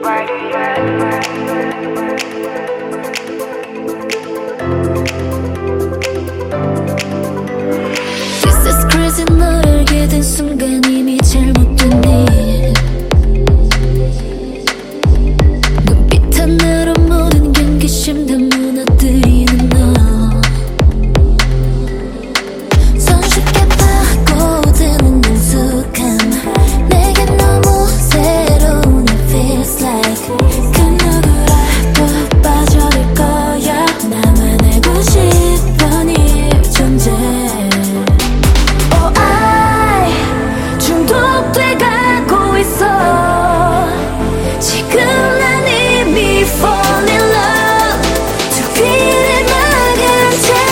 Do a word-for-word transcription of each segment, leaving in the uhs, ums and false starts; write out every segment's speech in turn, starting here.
This is crazy. 널 알게 된 순간 이미 잘못된 일. 눈빛 하나로 모든 경계심 다 무너뜨리는 너. 손쉽게 파고드는 능숙함. 내게 너무 새로운 it feels like. 그 누구라도 빠져들 거야. 나만 알고 싶어 네 존재. Oh I 중독돼 가고 있어. 지금 난 이미 fall in love. 두 귀를 막은 채.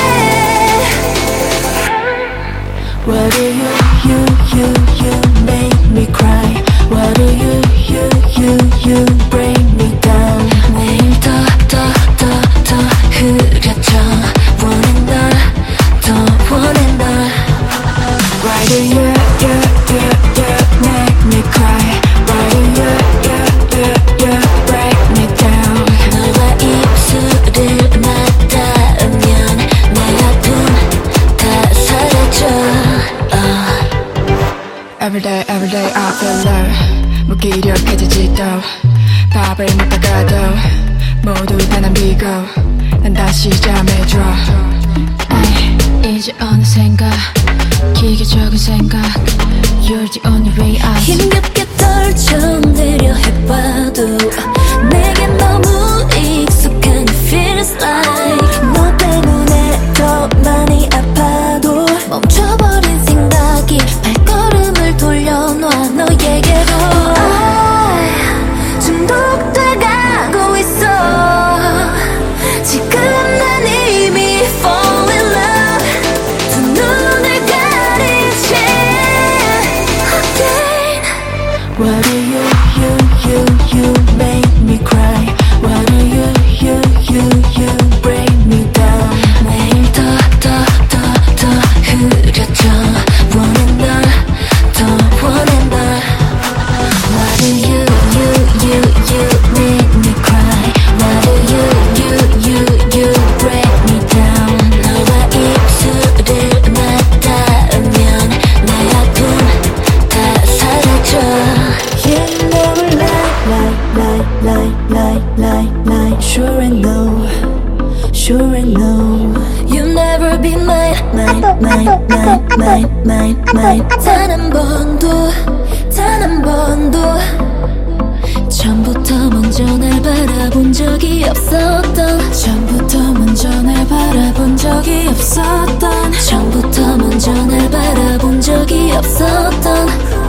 Why do you, you, you, you make me cry? Why do you, you, you, you break me down? 매일 더, 더, 더, 더 흐려져. 원해 널, 더 원해 널. Why do you, you, you, you make me cry? Why do you, you, you, you break me down? 너와 입술을 맞닿으면 내 아픔 다 사라져. Everyday everyday I feel love. 무기력해지지도 밥을 먹다가도 모두 다 남기고 난 다시 잠에 들어. 에이, 이제 어느샌가 기계적인 생각. You're the only way out. 힘겹게 떨쳐내려 해봐도 내게 너무 익숙한 it feels like. 너 때문에 더 많이 아파도 멈춰버린 생각이 발걸음을 돌려놔 너에게로. I 중독돼 가고 있어. 지금 난 이미 fall in love. 두 눈을 가린 채 again. Why do you, you, you, you make me cry? Why do you, you, you, you break me down? 매일 더, 더, 더, 더 흐려져. 원해 널, 더 원해 널. Why do you, you, you, you make me cry? Why do you, you, you, you break me down? 너와 입술을 맞닿으면 내 아픔 다 사라져. You never lie, lie, lie, lie, lie, lie, lie. Sure I know, sure I know. You never be mine, mine, mine, mine, mine, mine, mine. 단 한 번도, 단 한 번도. 처음부터 먼저 날 바라본 적이 없었던. 처음부터 먼저 날 바라본 적이 없었던. 처음부터 먼저 날 바라본 적이 없었던.